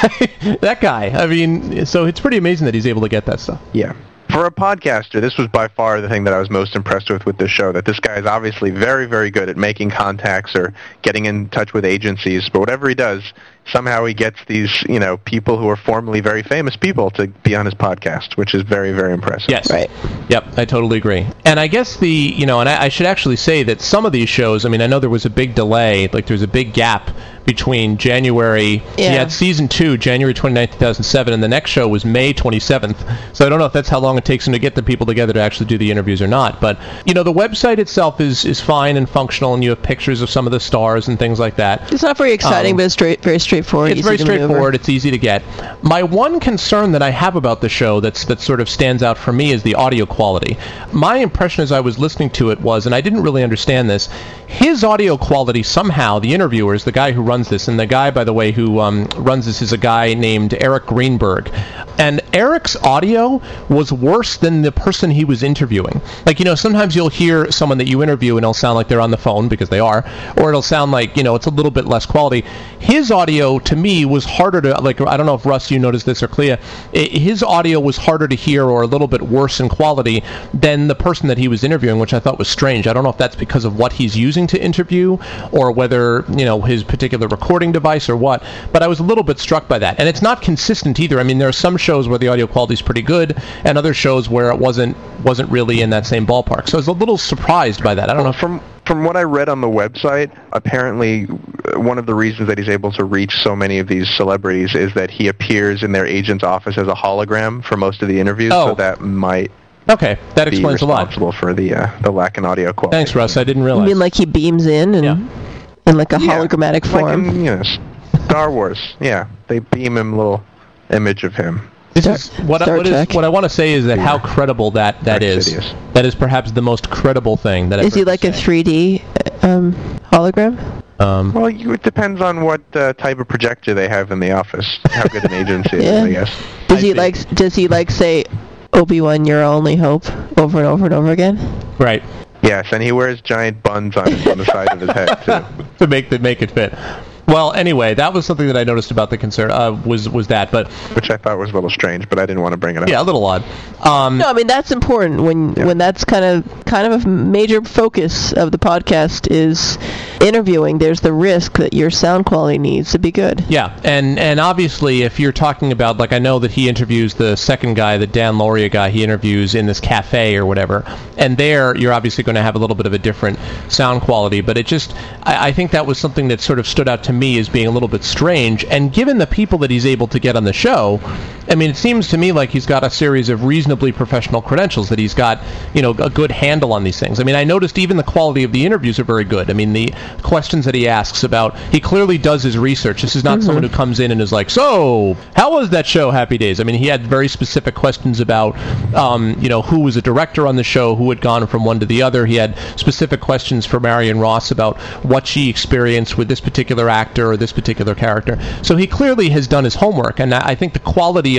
That guy. I mean, so it's pretty amazing that he's able to get that stuff. Yeah. For a podcaster, this was by far the thing that I was most impressed with with this show, that this guy is obviously very, very good at making contacts or getting in touch with agencies, but whatever he does, somehow he gets these, you know, people who are formerly very famous people to be on his podcast, which is very, very impressive. Yes. Right. Yep, I totally agree. And I guess the, you know, and I, I should actually say that some of these shows, I mean, I know there was a big delay, like there was a big gap between January, Yeah. he had season two, January twenty-ninth, two thousand seven, and the next show was May twenty-seventh. So I don't know if that's how long it takes him to get the people together to actually do the interviews or not. But, you know, the website itself is, is fine and functional, and you have pictures of some of the stars and things like that. It's not very exciting, Um, but it's straight, very straightforward. It's easy very to maneuver. straightforward. It's easy to get. My one concern that I have about the show that's that sort of stands out for me is the audio quality. My impression as I was listening to it was, and I didn't really understand this, his audio quality somehow, the interviewers, the guy who runs this, and the guy, by the way, who um, runs this is a guy named Eric Greenberg. And Eric's audio was worse than the person he was interviewing. Like, you know, sometimes you'll hear someone that you interview and it'll sound like they're on the phone, because they are, or it'll sound like, you know, it's a little bit less quality. His audio, to me, was harder to, like, I don't know if Russ, you noticed this, or Clea, I- his audio was harder to hear or a little bit worse in quality than the person that he was interviewing, which I thought was strange. I don't know if that's because of what he's using to interview, or whether, you know, his particular recording device or what, but I was a little bit struck by that. And it's not consistent either. I mean, there are some shows where the audio quality is pretty good, and other shows where it wasn't wasn't really in that same ballpark. So I was a little surprised by that. I don't know. If, From from what I read on the website, apparently uh, one of the reasons that he's able to reach so many of these celebrities is that he appears in their agent's office as a hologram for most of the interviews, Oh. so that might okay, that be explains a lot. responsible for the uh, the lack in audio quality. Thanks, Russ. I didn't You realize. mean like he beams in and Yeah. in like a Yeah, hologrammatic like form? in, you know, Star Wars. Yeah, they beam him a little image of him. This Star- is what I, Star what, is, Trek. what I want to say is that how credible that, that Dark is. Sidious. That is perhaps the most credible thing that I've Is he heard like you a say. three D um, hologram? Um, Well, you, it depends on what uh, type of projector they have in the office. How good an agency it Yeah. is, I guess. Does I he see. like? Does he like say, "Obi-Wan, your only hope," over and over and over again? right. Yes, and he wears giant buns on, on the side of his head too. to make the make it fit. Well, anyway, that was something that I noticed about the concern. Uh, was was that, but Which I thought was a little strange, but I didn't want to bring it up. yeah, a little odd. Um, No, I mean that's important when Yeah. when that's kind of kind of a major focus of the podcast is interviewing. There's the risk that your sound quality needs to be good. Yeah, and and obviously, if you're talking about, like, I know that he interviews the second guy, the Dan Lauria guy, he interviews in this cafe or whatever, and there you're obviously going to have a little bit of a different sound quality, but it just, I, I think that was something that sort of stood out to me as being a little bit strange, and given the people that he's able to get on the show, I mean, it seems to me like he's got a series of reasonably professional credentials, that he's got, you know, a good handle on these things. I mean, I noticed even the quality of the interviews are very good. I mean, the questions that he asks about, he clearly does his research. This is not someone who comes in and is like, so, how was that show, Happy Days? I mean, he had very specific questions about, um, you know, who was a director on the show, who had gone from one to the other. He had specific questions for Marion Ross about what she experienced with this particular actor or this particular character. So he clearly has done his homework, and I I think the quality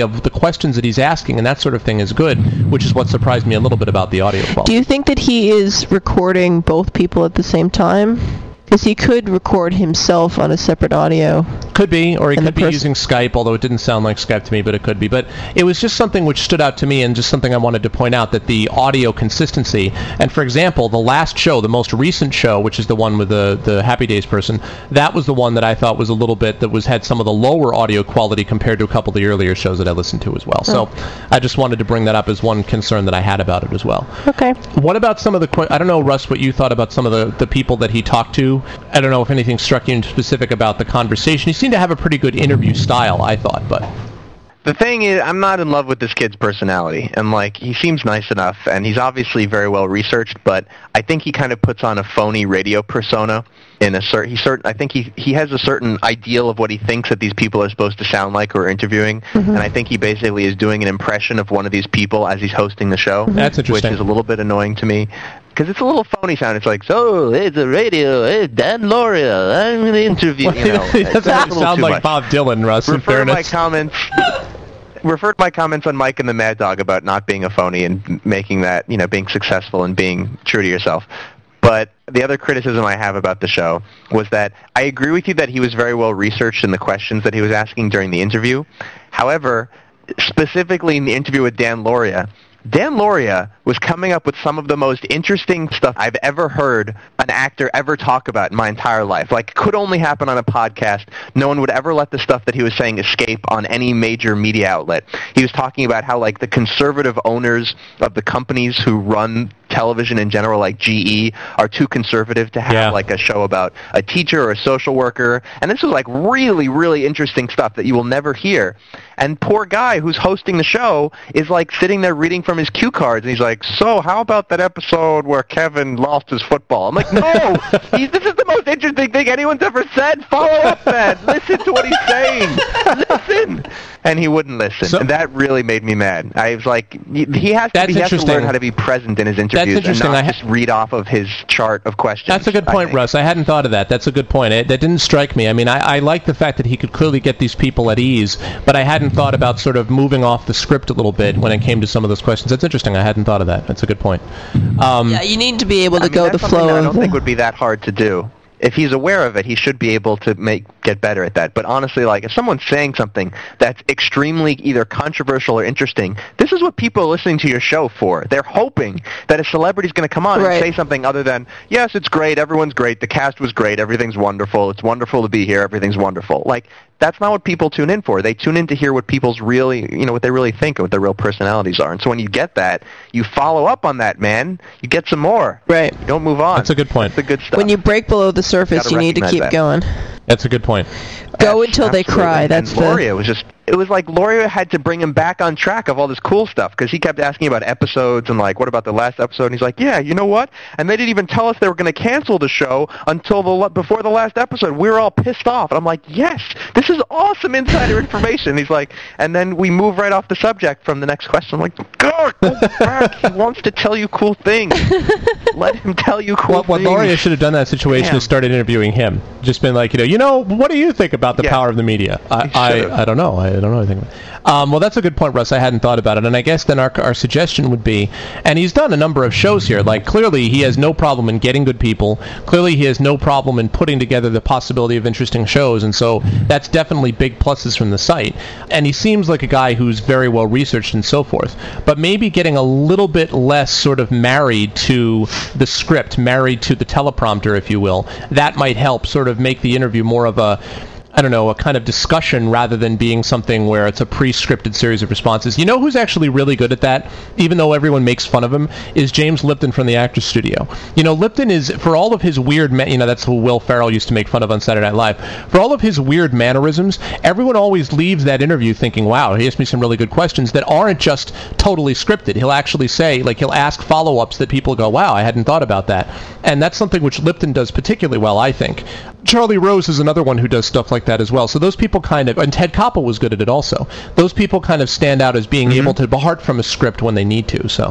of the questions that he's asking and that sort of thing is good, which is what surprised me a little bit about the audio quality. Do you think that he is recording both people at the same time? Because he could record himself on a separate audio. Could be, or he And could the be pers- using Skype, although it didn't sound like Skype to me, but it could be. But it was just something which stood out to me and just something I wanted to point out, that the audio consistency. And for example, the last show, the most recent show, which is the one with the, the Happy Days person, that was the one that I thought was a little bit, that was had some of the lower audio quality compared to a couple of the earlier shows that I listened to as well. So I just wanted to bring that up as one concern that I had about it as well. Okay. What about some of the, que- I don't know, Russ, what you thought about some of the, the people that he talked to. I don't know if anything struck you in specific about the conversation. He seemed to have a pretty good interview style, I thought, but... The thing is, I'm not in love with this kid's personality, and like he seems nice enough, and he's obviously very well researched. But I think he kind of puts on a phony radio persona. In a certain, he certain, I think he he has a certain ideal of what he thinks that these people are supposed to sound like who are interviewing, Mm-hmm. and I think he basically is doing an impression of one of these people as he's hosting the show. That's interesting. Which is a little bit annoying to me. Because it's a little phony sound. It's like, so, it's a radio, it's Dan Loria, I'm going to interview, you know. He It's doesn't a little sound too like much. Bob Dylan, Russ, in Refer to my fairness. comments... Refer to my comments on Mike and the Mad Dog about not being a phony and making that, you know, being successful and being true to yourself. But the other criticism I have about the show was that I agree with you that he was very well researched in the questions that he was asking during the interview. However, specifically in the interview with Dan Loria, Dan Loria was coming up with some of the most interesting stuff I've ever heard an actor ever talk about in my entire life. Like, it could only happen on a podcast. No one would ever let the stuff that he was saying escape on any major media outlet. He was talking about how, like, the conservative owners of the companies who run television in general, like G E, are too conservative to have, Yeah. like, a show about a teacher or a social worker. And this was, like, really, really interesting stuff that you will never hear. And poor guy who's hosting the show is, like, sitting there reading from his cue cards, and he's like, so how about that episode where Kevin lost his football? I'm like, no! he's, this is the most interesting thing anyone's ever said. Follow up that. Listen to what he's saying. Listen. And he wouldn't listen. So- and that really made me mad. I was like, he he has to, That's he has to interesting. learn how to be present in his interviews and interesting. not I ha- just read off of his chart of questions. That's a good I point, think. Russ. I hadn't thought of that. That's a good point. It, that didn't strike me. I mean, I, I like the fact that he could clearly get these people at ease, but I hadn't thought about sort of moving off the script a little bit when it came to some of those questions. That's interesting. I hadn't thought of that. That's a good point. Um, Yeah, you need to be able to I mean, go that's the something flow that I of don't the... think would be that hard to do. If he's aware of it, he should be able to make get better at that. But honestly, like, if someone's saying something that's extremely either controversial or interesting, this is what people are listening to your show for. They're hoping that a celebrity's going to come on Right. and say something other than, yes, it's great, everyone's great, the cast was great, everything's wonderful, it's wonderful to be here, everything's wonderful. Like, that's not what people tune in for. They tune in to hear what people's really, you know, what they really think and what their real personalities are. And so when you get that, you follow up on that, man. You get some more. Right. You don't move on. That's a good point. That's the good stuff. When you break below the surface, Gotta you need to recognize keep that. going. that's a good point. Go until they Absolutely. cry. That's and the... Loria was just, it was like Loria had to bring him back on track of all this cool stuff because he kept asking about episodes and like, what about the last episode? And he's like, yeah, you know what? And they didn't even tell us they were going to cancel the show until the la- before the last episode. We were all pissed off. And I'm like, yes, this is awesome insider information. And he's like, and then we move right off the subject from the next question. I'm like, God, go back. He wants to tell you cool things. Let him tell you cool What, what things. Loria should have done in that situation Damn. is started interviewing him. Just been like, you know, you know, what do you think about the Yeah. power of the media? I, He I, should've. I don't know. I don't know anything. Um, well, that's a good point, Russ. I hadn't thought about it. And I guess then our, our suggestion would be, and he's done a number of shows here, like clearly he has no problem in getting good people. Clearly he has no problem in putting together the possibility of interesting shows. And so that's definitely big pluses from the site. And he seems like a guy who's very well researched and so forth. But maybe getting a little bit less sort of married to the script, married to the teleprompter, if you will. That might help sort of make the interview more of a, I don't know, a kind of discussion rather than being something where it's a pre-scripted series of responses. You know who's actually really good at that, even though everyone makes fun of him, is James Lipton from the Actors Studio. You know, Lipton is, for all of his weird, ma- you know, that's who Will Ferrell used to make fun of on Saturday Night Live. For all of his weird mannerisms, everyone always leaves that interview thinking, wow, he asked me some really good questions that aren't just totally scripted. He'll actually say, like, he'll ask follow-ups that people go, wow, I hadn't thought about that. And that's something which Lipton does particularly well, I think. Charlie Rose is another one who does stuff like that as well. So those people kind of, and Ted Koppel was good at it also. Those people kind of stand out as being Mm-hmm. able to depart from a script when they need to. So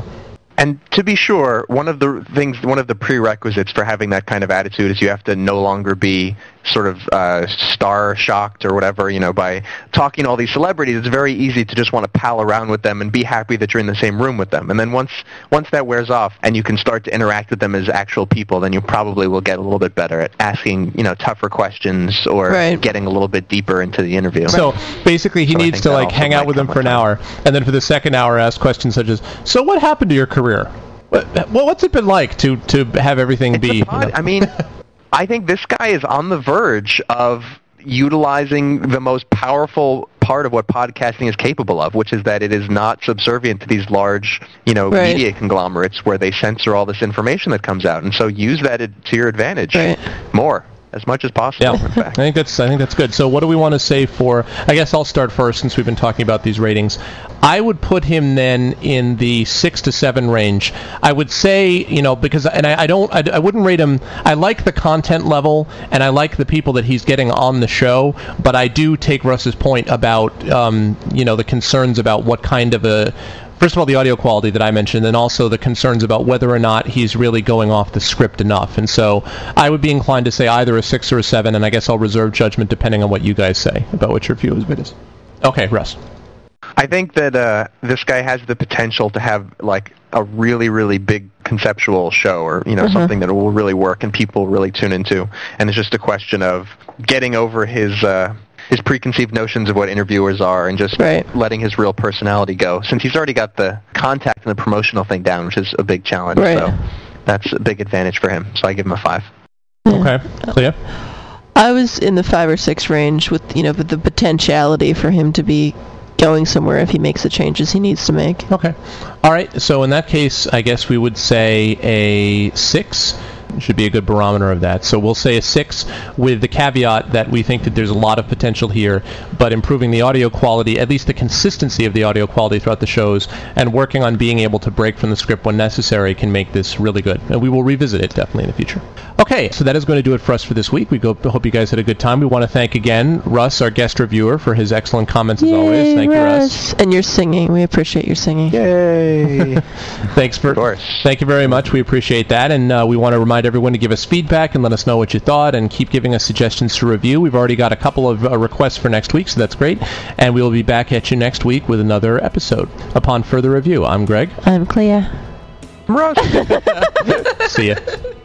And to be sure, one of the things, one of the prerequisites for having that kind of attitude is you have to no longer be sort of uh, star-shocked or whatever, you know, by talking to all these celebrities. It's very easy to just want to pal around with them and be happy that you're in the same room with them. And then once once that wears off and you can start to interact with them as actual people, then you probably will get a little bit better at asking, you know, tougher questions or right. getting a little bit deeper into the interview. So basically he so needs to like hang out with them for an hour, and then for the second hour ask questions such as, so what happened to your career? What, well, what's it been like to, to have everything it's be... You pod- know? I mean, I think this guy is on the verge of utilizing the most powerful part of what podcasting is capable of, which is that it is not subservient to these large, you know, right. media conglomerates where they censor all this information that comes out. And so use that to your advantage right. more. As much as possible, yeah. in fact. I think that's I think that's good. So what do we want to say for, I guess I'll start first since we've been talking about these ratings. I would put him then in the six to seven range. I would say, you know, because, and I, I don't, I, I wouldn't rate him, I like the content level, and I like the people that he's getting on the show, but I do take Russ's point about, um, you know, the concerns about what kind of a, first of all, the audio quality that I mentioned, and also the concerns about whether or not he's really going off the script enough. And so I would be inclined to say either a six or a seven, and I guess I'll reserve judgment depending on what you guys say about what your view is. Okay, Russ. I think that uh, this guy has the potential to have like a really, really big conceptual show, or you know, mm-hmm. something that will really work and people really tune into. And it's just a question of getting over his uh, his preconceived notions of what interviewers are and just right. letting his real personality go. Since he's already got the contact and the promotional thing down, which is a big challenge. Right. So that's a big advantage for him. So I give him a five. Okay, Clea? I was in the five or six range with, you know, with the potentiality for him to be going somewhere if he makes the changes he needs to make. Okay. All right. So in that case, I guess we would say a six. Should be a good barometer of that. So we'll say a six with the caveat that we think that there's a lot of potential here, but improving the audio quality, at least the consistency of the audio quality throughout the shows, and working on being able to break from the script when necessary can make this really good. And we will revisit it definitely in the future. Okay, so that is going to do it for us for this week. We go, hope you guys had a good time. We want to thank again Russ, our guest reviewer, for his excellent comments as Yay, always. Thank Russ. you, Russ. And your singing. We appreciate your singing. Yay! Thanks for. Of course. Thank you very much. We appreciate that, and uh, we want to remind everyone to give us feedback and let us know what you thought, and keep giving us suggestions to review. We've already got a couple of uh, requests for next week, so that's great. And we will be back at you next week with another episode. Upon further review, I'm Greg. I'm Clea. Russ. See ya.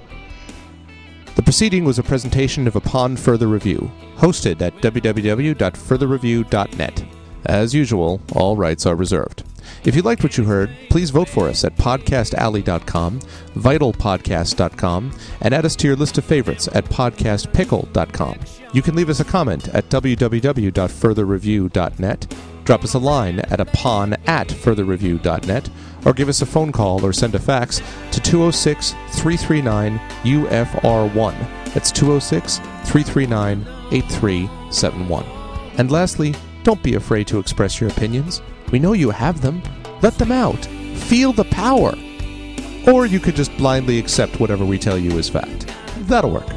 The proceeding was a presentation of Upon Further Review, hosted at w w w dot further review dot net. As usual, all rights are reserved. If you liked what you heard, please vote for us at podcast alley dot com, vital podcast dot com, and add us to your list of favorites at podcast pickle dot com. You can leave us a comment at w w w dot further review dot net, drop us a line at upon at further review dot net, or give us a phone call or send a fax to two oh six, three three nine, U F R one. That's two oh six, three three nine, eight three seven one. And lastly, don't be afraid to express your opinions. We know you have them. Let them out. Feel the power. Or you could just blindly accept whatever we tell you is fact. That'll work.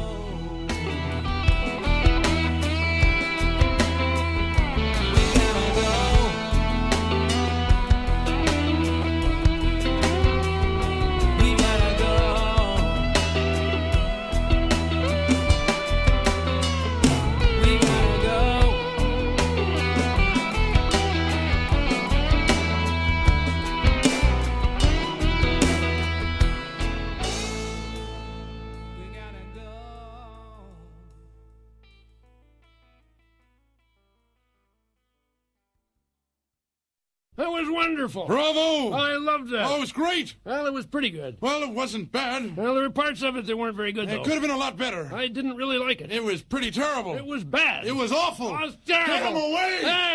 That was wonderful. Bravo! I loved that. Oh, it was great. Well, it was pretty good. Well, it wasn't bad. Well, there were parts of it that weren't very good, It though. could have been a lot better. I didn't really like it. It was pretty terrible. It was bad. It was awful. It was terrible. Get him away! Hey!